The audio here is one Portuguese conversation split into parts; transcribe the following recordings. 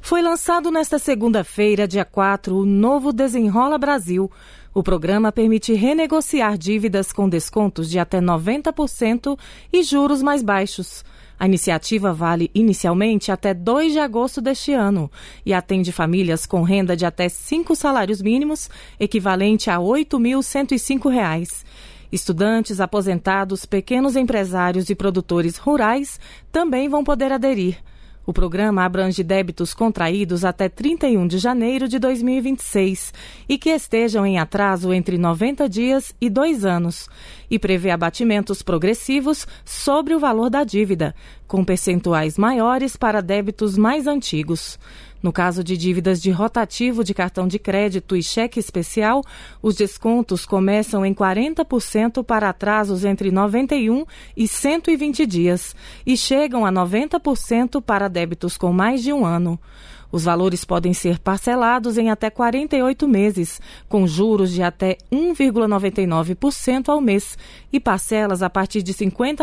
Foi lançado nesta segunda-feira, dia 4, o novo Desenrola Brasil. O programa permite renegociar dívidas com descontos de até 90% e juros mais baixos. A iniciativa vale inicialmente até 2 de agosto deste ano e atende famílias com renda de até 5 salários mínimos, equivalente a R$ 8.105. Estudantes, aposentados, pequenos empresários e produtores rurais também vão poder aderir. O programa abrange débitos contraídos até 31 de janeiro de 2026 e que estejam em atraso entre 90 dias e 2 anos e prevê abatimentos progressivos sobre o valor da dívida, com percentuais maiores para débitos mais antigos. No caso de dívidas de rotativo de cartão de crédito e cheque especial, os descontos começam em 40% para atrasos entre 91 e 120 dias e chegam a 90% para débitos com mais de um ano. Os valores podem ser parcelados em até 48 meses, com juros de até 1,99% ao mês e parcelas a partir de R$ 50.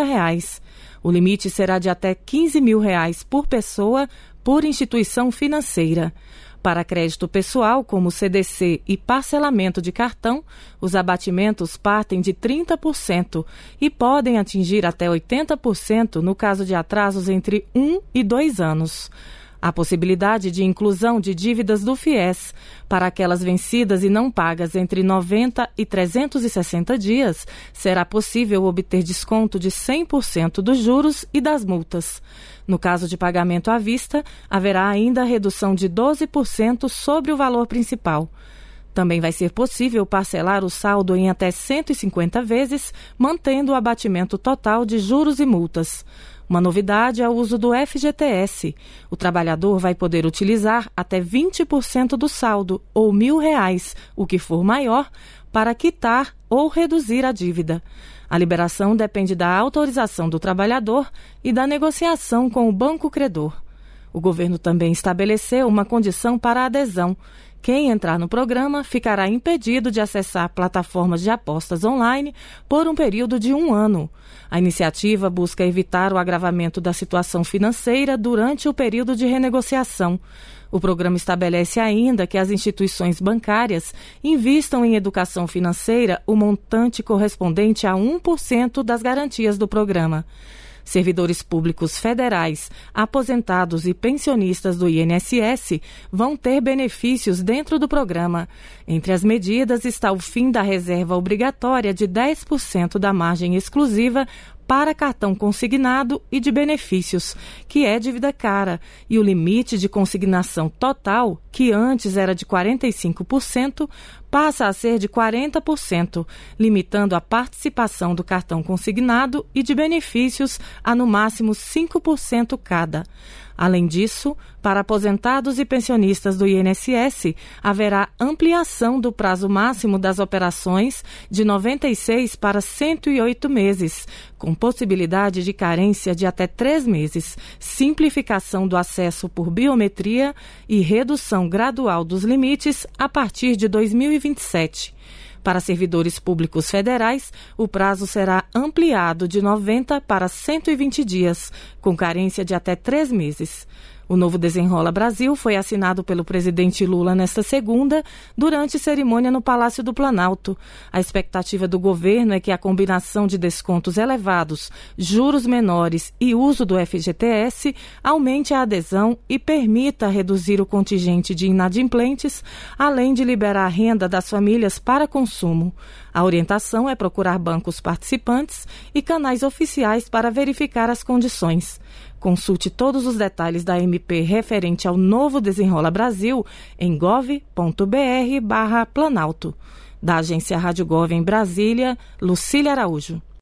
O limite será de até R$ 15 mil por pessoa por instituição financeira. Para crédito pessoal, como CDC e parcelamento de cartão, os abatimentos partem de 30% e podem atingir até 80% no caso de atrasos entre 1 e 2 anos. A possibilidade de inclusão de dívidas do FIES para aquelas vencidas e não pagas entre 90 e 360 dias será possível obter desconto de 100% dos juros e das multas. No caso de pagamento à vista, haverá ainda redução de 12% sobre o valor principal. Também vai ser possível parcelar o saldo em até 150 vezes, mantendo o abatimento total de juros e multas. Uma novidade é o uso do FGTS. O trabalhador vai poder utilizar até 20% do saldo, ou R$ 1.000, o que for maior, para quitar ou reduzir a dívida. A liberação depende da autorização do trabalhador e da negociação com o banco credor. O governo também estabeleceu uma condição para a adesão. Quem entrar no programa ficará impedido de acessar plataformas de apostas online por um período de 1 ano. A iniciativa busca evitar o agravamento da situação financeira durante o período de renegociação. O programa estabelece ainda que as instituições bancárias invistam em educação financeira o montante correspondente a 1% das garantias do programa. Servidores públicos federais, aposentados e pensionistas do INSS vão ter benefícios dentro do programa. Entre as medidas está o fim da reserva obrigatória de 10% da margem exclusiva para cartão consignado e de benefícios, que é dívida cara, e o limite de consignação total, que antes era de 45%, passa a ser de 40%, limitando a participação do cartão consignado e de benefícios a no máximo 5% cada. Além disso, para aposentados e pensionistas do INSS, haverá ampliação do prazo máximo das operações de 96 para 108 meses, com possibilidade de carência de até 3 meses, simplificação do acesso por biometria e redução gradual dos limites a partir de 2027. Para servidores públicos federais, o prazo será ampliado de 90 para 120 dias, com carência de até 3 meses. O novo Desenrola Brasil foi assinado pelo presidente Lula nesta segunda, durante cerimônia no Palácio do Planalto. A expectativa do governo é que a combinação de descontos elevados, juros menores e uso do FGTS aumente a adesão e permita reduzir o contingente de inadimplentes, além de liberar a renda das famílias para consumo. A orientação é procurar bancos participantes e canais oficiais para verificar as condições. Consulte todos os detalhes da MP referente ao novo Desenrola Brasil em gov.br/Planalto. Da agência Rádio Gov em Brasília, Lucília Araújo.